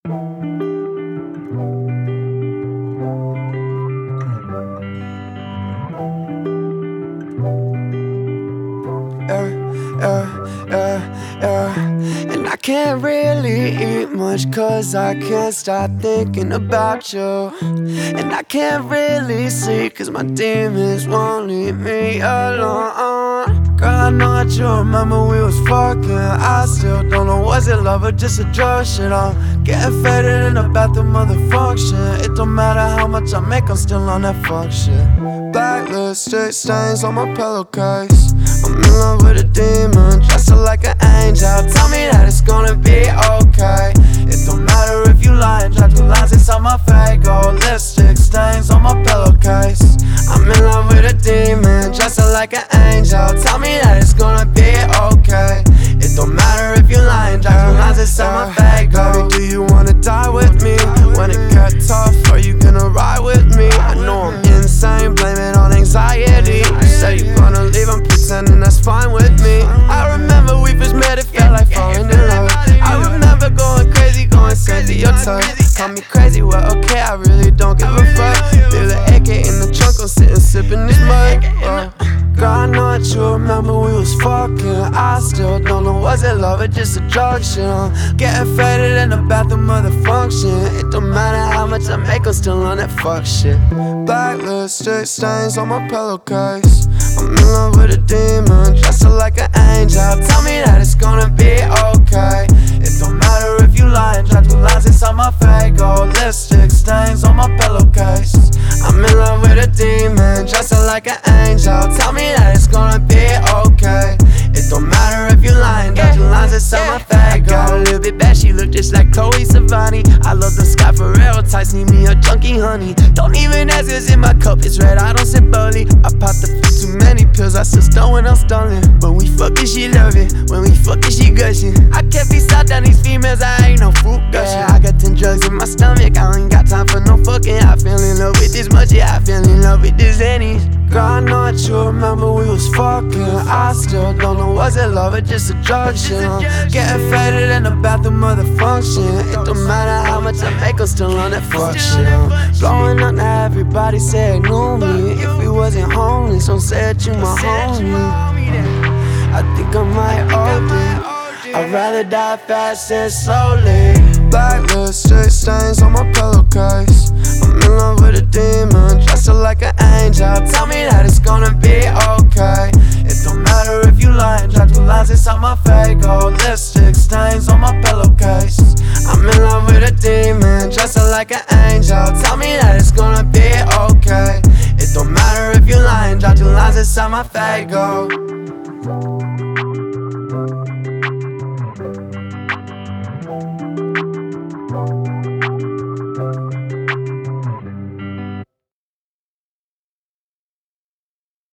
And I can't really eat much cause I can't stop thinking about you. And I can't really sleep cause my demons won't leave me alone. Girl, I know that you remember we was fucking. I still don't know, was it love or just a drug shit? I'm getting faded in the bathroom of the function. It don't matter how much I make, I'm still on that fuck shit. Black lipstick stains on my pillowcase. I'm in love with a demon, dressed up like an angel. Tell me that it's gonna be okay. It don't matter if you lying, drop the lines inside my face. Gold lipstick stains on my pillowcase. I'm in love with a demon, dressed up like an angel. Tell me that it's gonna be okay. It don't matter if you lying, drop the lines inside my face. Baby, do you wanna die with me? When it get tough, are you gonna ride with me? I know I'm insane, blame it on anxiety. You say you're gonna leave, I'm pretending that's fine with me. I remember we first met, it felt like falling in love. I remember going crazy your touch. Call me crazy, well okay, I really don't give a fuck. Feel the AK in the trunk, I'm sitting sipping this mud. Girl, I know that you remember we was fucking. I still don't know, was it love or just a drug shit? I'm getting faded in the bathroom of the function. It don't matter how much I make, I'm still on that fuck shit. Black lipstick stains on my pillowcase. I'm in love with a demon, dressed up like an angel. Tell me that it's gonna be okay. It don't matter if you lying, drop the lines inside my face. Gold lipstick stains on my pillowcase. I'm in love with a demon, dressed up like an angel. Tell me that it's gonna be okay. It don't matter if you lying, drop the lines inside my face. I got a little bit bad, she look just like Chloe Savani. I love the Sky Ferrero types, need me a junkie honey. Don't even ask cause in my cup it's red, I don't sip bubbly. I popped a few too many pills, I still stun when I'm stunning. When we fucking, she love it. When we fucking, she gushing. I can't be stopped down these females, I ain't no fruit gushing. I got 10 drugs in my stomach, I ain't got time for no fucking. I fell in love with this much, yeah, I fell in love with this Annie's. Girl, I know that you remember we was fucking. I still don't know, was it love or just a drug shit? I'm getting faded in the bathroom of the function. It don't matter how much I make, I'm still on that fuck shit. I'm blowing up now, everybody say ignore me. If we wasn't homeless, don't say that you my homie. I think I might OD. I'd rather die fast than slowly. Black lipstick stains on my pillowcase. I'm in love with a demon, dressed up like an angel. Tell me that it's gonna be okay. It don't matter if you lying, drop the lines inside my face. Gold lipstick stains on my pillowcase. I'm in love with a demon, dressed up like an angel. Tell me that it's gonna be okay. It don't matter if you lying, drop the lines inside my face. Go.